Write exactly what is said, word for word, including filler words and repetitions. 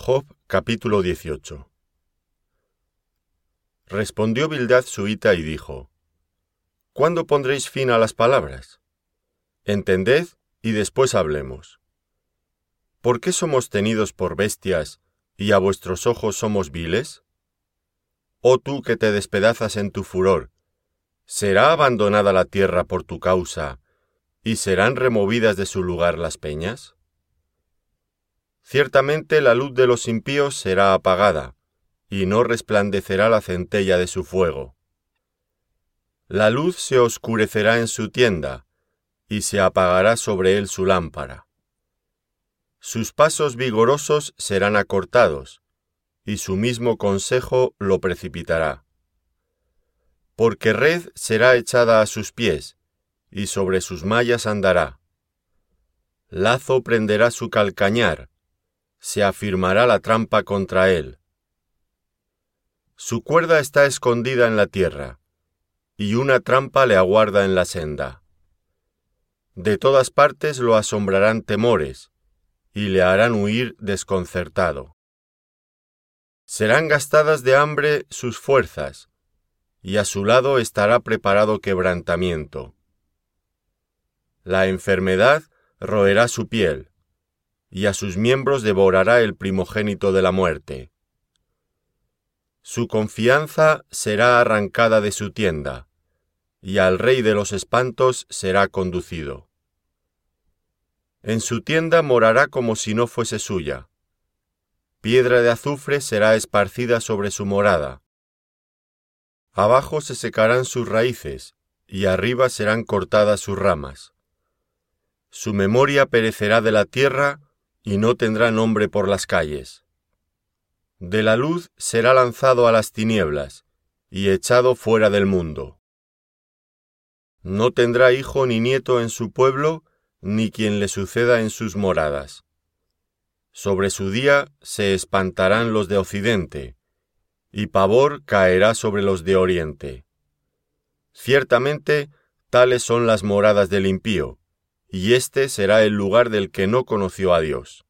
Job capítulo dieciocho. Respondió Bildad suhita y dijo: ¿Cuándo pondréis fin a las palabras? Entended y después hablemos. ¿Por qué somos tenidos por bestias y a vuestros ojos somos viles? Oh tú que te despedazas en tu furor, ¿será abandonada la tierra por tu causa y serán removidas de su lugar las peñas? Ciertamente la luz de los impíos será apagada, y no resplandecerá la centella de su fuego. La luz se oscurecerá en su tienda, y se apagará sobre él su lámpara. Sus pasos vigorosos serán acortados, y su mismo consejo lo precipitará. Porque red será echada a sus pies, y sobre sus mallas andará. Lazo prenderá su calcañar, se afirmará la trampa contra él. Su cuerda está escondida en la tierra, y una trampa le aguarda en la senda. De todas partes lo asombrarán temores, y le harán huir desconcertado. Serán gastadas de hambre sus fuerzas, y a su lado estará preparado quebrantamiento. La enfermedad roerá su piel, y a sus miembros devorará el primogénito de la muerte. Su confianza será arrancada de su tienda, y al rey de los espantos será conducido. En su tienda morará como si no fuese suya. Piedra de azufre será esparcida sobre su morada. Abajo se secarán sus raíces, y arriba serán cortadas sus ramas. Su memoria perecerá de la tierra, y no tendrá nombre por las calles. De la luz será lanzado a las tinieblas, y echado fuera del mundo. No tendrá hijo ni nieto en su pueblo, ni quien le suceda en sus moradas. Sobre su día se espantarán los de occidente, y pavor caerá sobre los de oriente. Ciertamente, tales son las moradas del impío, y este será el lugar del que no conoció a Dios.